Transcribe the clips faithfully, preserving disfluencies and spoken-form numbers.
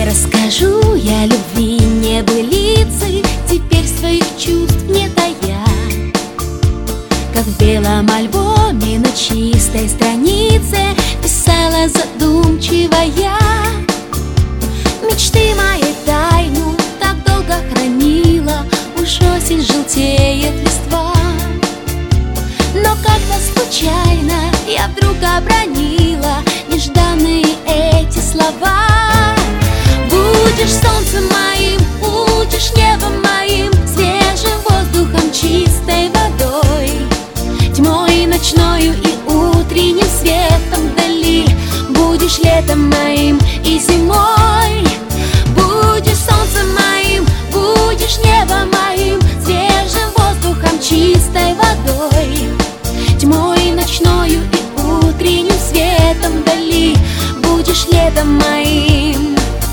Расскажу я любви небылицы, теперь своих чувств не тая, как в белом альбоме на чистой странице писала задумчивая. Мечты моей тайну так долго хранила, уж осень желтеет листва. Но когда случайно я вдруг обронила нежданные эти слова: будешь солнцем моим, будешь небом моим, свежим воздухом, чистой водой, тьмой ночною и утренним светом вдали. Будешь летом моим и зимой. Будешь солнцем моим, будешь небом моим, свежим воздухом, чистой водой, тьмой ночною и утренним светом вдали. Будешь летом моим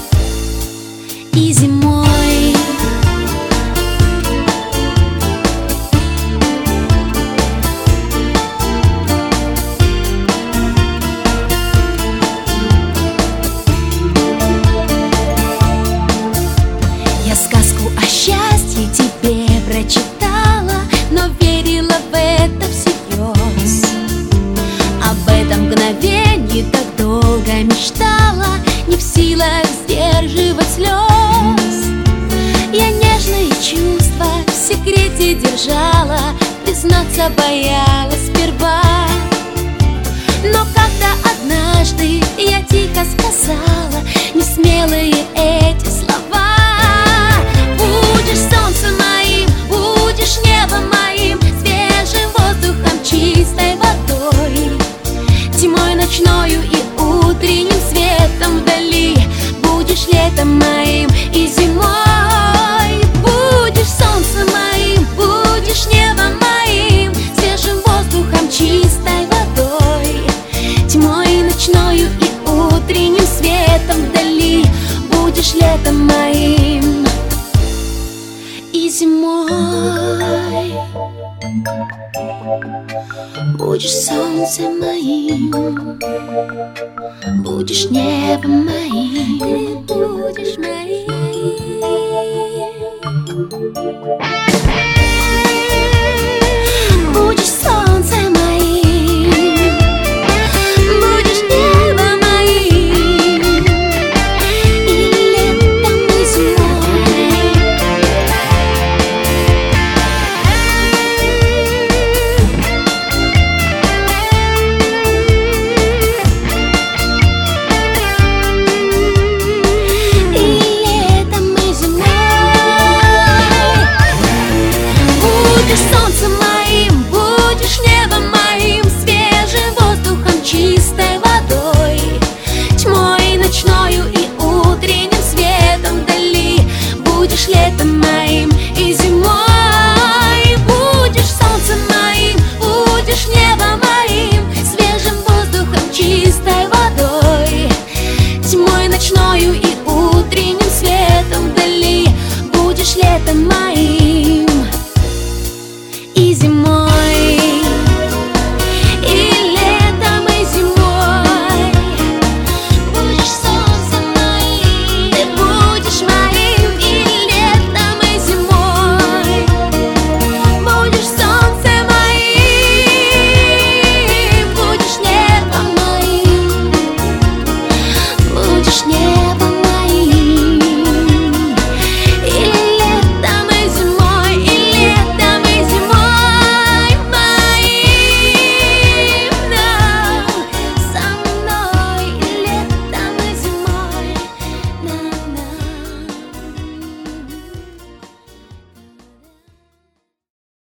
и зимой. Я сказку о счастье тебе прочитала, но верила в это всерьез. Об этом мгновении так долго мечтала, не в силах сдерживать слез. Я нежные чувства в секрете держала, признаться боялась сперва. Но когда однажды я тихо сказала несмелые эти слова: будешь солнцем моим, будешь небом моим, свежим воздухом, чистой водой, тьмой ночною и утренним светом вдали. Будешь летом моим и зимой. Будешь солнцем моим, будешь небом моим, свежим воздухом, чистой водой, тьмой ночною и утренним светом вдали. Будешь летом моим и зимой. Будешь солнцем моим, будешь небом моим, ты будешь моим. Будешь солнцем моим, будешь небом моим, и летом и зимой. Будешь солнцем моим, будешь небом моим, свежим воздухом, чистой водой, тьмой ночною и утренним светом вдали. Будешь летом моим и зимой. Будешь солнцем моим, будешь небом моим, свежим воздухом, чистой водой, тьмой ночною и утренним светом вдали. Будешь летом моим.